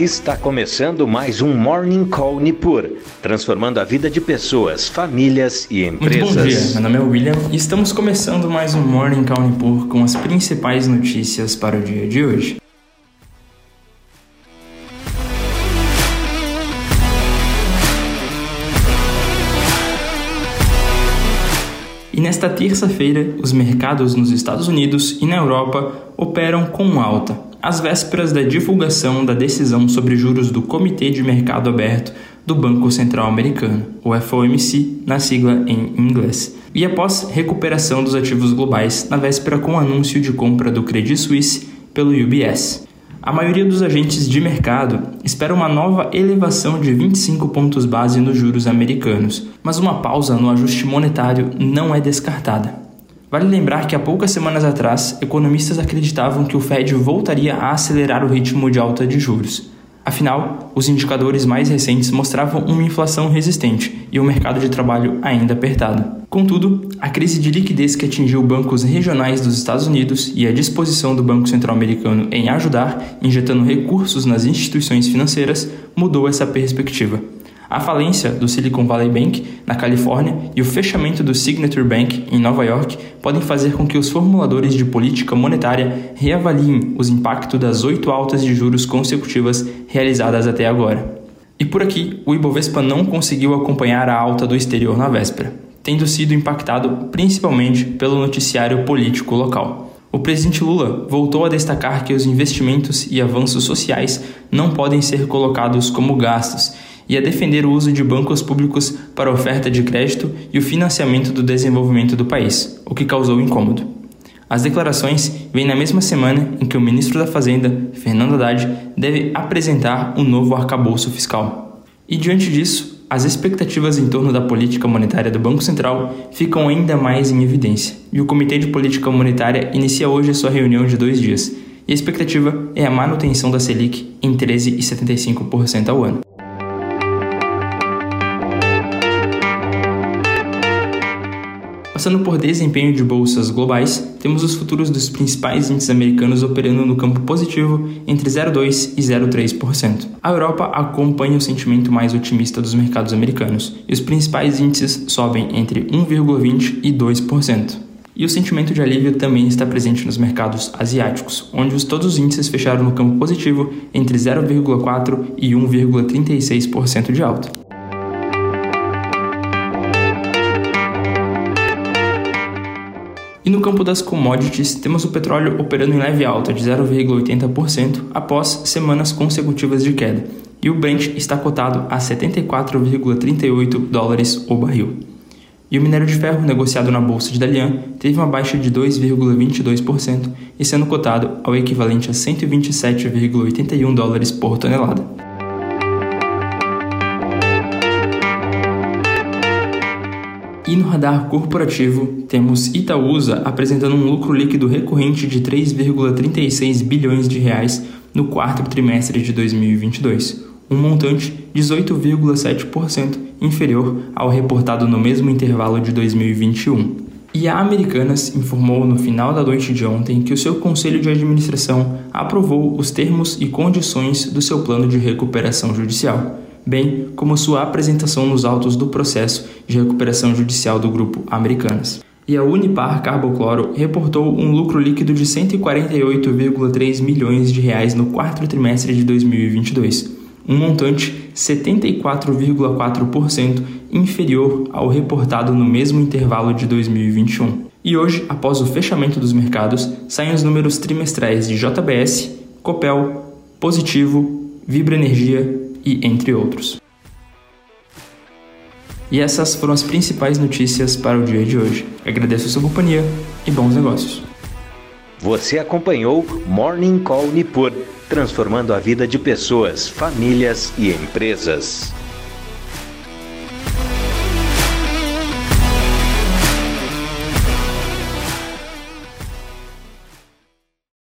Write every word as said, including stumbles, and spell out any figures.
Está começando mais um Morning Call Nipur, transformando a vida de pessoas, famílias e empresas. Muito bom dia, meu nome é William e estamos começando mais um Morning Call Nipur com as principais notícias para o dia de hoje. E nesta terça-feira, os mercados nos Estados Unidos e na Europa operam com alta, às vésperas da divulgação da decisão sobre juros do Comitê de Mercado Aberto do Banco Central Americano, o F O M C, na sigla em inglês, e após recuperação dos ativos globais na véspera com o anúncio de compra do Credit Suisse pelo U B S. A maioria dos agentes de mercado espera uma nova elevação de vinte e cinco pontos base nos juros americanos, mas uma pausa no ajuste monetário não é descartada. Vale lembrar que há poucas semanas atrás, economistas acreditavam que o Fed voltaria a acelerar o ritmo de alta de juros. Afinal, os indicadores mais recentes mostravam uma inflação resistente e um mercado de trabalho ainda apertado. Contudo, a crise de liquidez que atingiu bancos regionais dos Estados Unidos e a disposição do Banco Central Americano em ajudar, injetando recursos nas instituições financeiras, mudou essa perspectiva. A falência do Silicon Valley Bank, na Califórnia, e o fechamento do Signature Bank, em Nova York, podem fazer com que os formuladores de política monetária reavaliem os impactos das oito altas de juros consecutivas realizadas até agora. E por aqui, o Ibovespa não conseguiu acompanhar a alta do exterior na véspera, tendo sido impactado principalmente pelo noticiário político local. O presidente Lula voltou a destacar que os investimentos e avanços sociais não podem ser colocados como gastos, e a defender o uso de bancos públicos para a oferta de crédito e o financiamento do desenvolvimento do país, o que causou incômodo. As declarações vêm na mesma semana em que o ministro da Fazenda, Fernando Haddad, deve apresentar um novo arcabouço fiscal. E diante disso, as expectativas em torno da política monetária do Banco Central ficam ainda mais em evidência, e o Comitê de Política Monetária inicia hoje sua reunião de dois dias, e a expectativa é a manutenção da Selic em treze vírgula setenta e cinco por cento ao ano. Passando por desempenho de bolsas globais, temos os futuros dos principais índices americanos operando no campo positivo entre zero vírgula dois por cento e zero vírgula três por cento. A Europa acompanha o sentimento mais otimista dos mercados americanos, e os principais índices sobem entre um vírgula vinte por cento e dois por cento. E o sentimento de alívio também está presente nos mercados asiáticos, onde os, todos os índices fecharam no campo positivo entre zero vírgula quatro por cento e um vírgula trinta e seis por cento de alta. E no campo das commodities, temos o petróleo operando em leve alta de zero vírgula oitenta por cento após semanas consecutivas de queda, e o Brent está cotado a setenta e quatro vírgula trinta e oito dólares o barril. E o minério de ferro negociado na bolsa de Dalian teve uma baixa de dois vírgula vinte e dois por cento e sendo cotado ao equivalente a cento e vinte e sete vírgula oitenta e um dólares por tonelada. E no radar corporativo, temos Itaúsa apresentando um lucro líquido recorrente de três vírgula trinta e seis bilhões de reais no quarto trimestre de dois mil e vinte e dois, um montante dezoito vírgula sete por cento inferior ao reportado no mesmo intervalo de dois mil e vinte e um. E a Americanas informou no final da noite de ontem que o seu conselho de administração aprovou os termos e condições do seu plano de recuperação judicial, bem como sua apresentação nos autos do processo de recuperação judicial do grupo Americanas. E a Unipar Carbocloro reportou um lucro líquido de cento e quarenta e oito vírgula três milhões de reais no quarto trimestre de dois mil e vinte e dois, um montante setenta e quatro vírgula quatro por cento inferior ao reportado no mesmo intervalo de dois mil e vinte e um. E hoje, após o fechamento dos mercados, saem os números trimestrais de J B S, Copel, Positivo, Vibra Energia e entre outros. E essas foram as principais notícias para o dia de hoje. Agradeço a sua companhia e bons negócios. Você acompanhou Morning Call Nipur, transformando a vida de pessoas, famílias e empresas.